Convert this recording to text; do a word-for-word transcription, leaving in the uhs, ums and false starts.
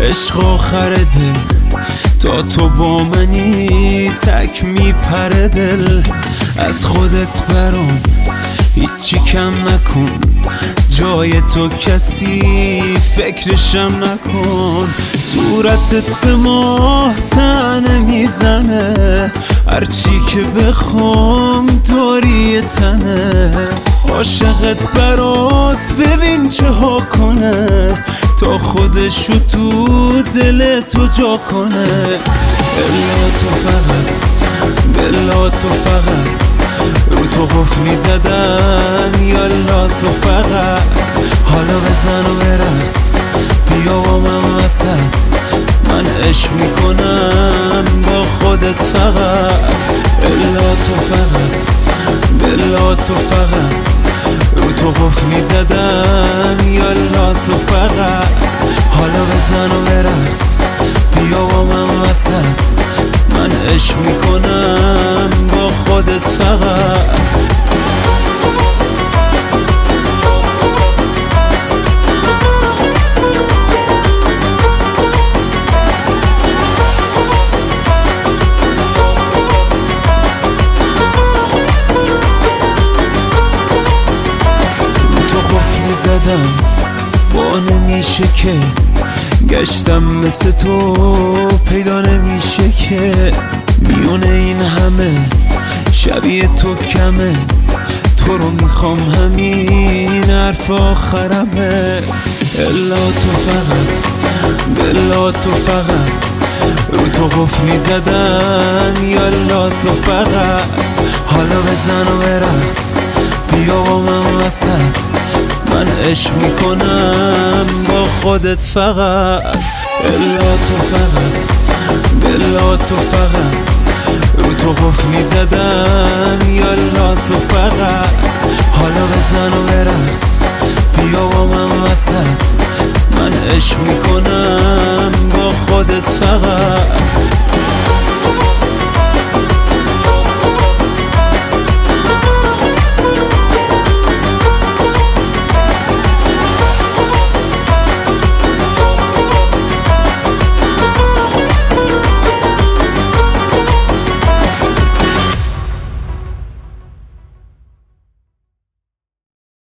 عشق آخر دل تا تو با منی تک میپره دل. از خودت برام هیچی کم نکن، جای تو کسی فکرشم نکن. صورتت به ماه تنه میزنه، هرچی که بخوام داری تنه. عاشقت برات ببین چه ها کنه، تا خودشو تو دل تو جا کنه. الا تو فقط، بلا تو فقط رو تو قفل میزدم. یالا تو فقط حالا بزن و برقص، بیا با من وسط. من عشق میکنم با خودت فقط. الا تو فقط، بلا تو فقط رو تو قفل میزدم. یالا تو فقط حالا بزن و برقص، بیا با من وسط. من عشق میکنم با خودت فقط. زدم با نمیشه که گشتم مثل تو، پیدا نمیشه که میون این همه شبیه تو کمه. تو رو میخوام همین حرف آخرمه. الا تو فقط، بلا تو فقط رو تو قفل میزدم. یالا تو فقط حالا بزن و برقص، بیا با من وسط. من عشق میکنم با خودت فقط. الا تو فقط، بلا تو فقط رو تو قفل میزدم. یالا تو فقط حالا بزن و برقص، بیا با من وسط. من عشق میکنم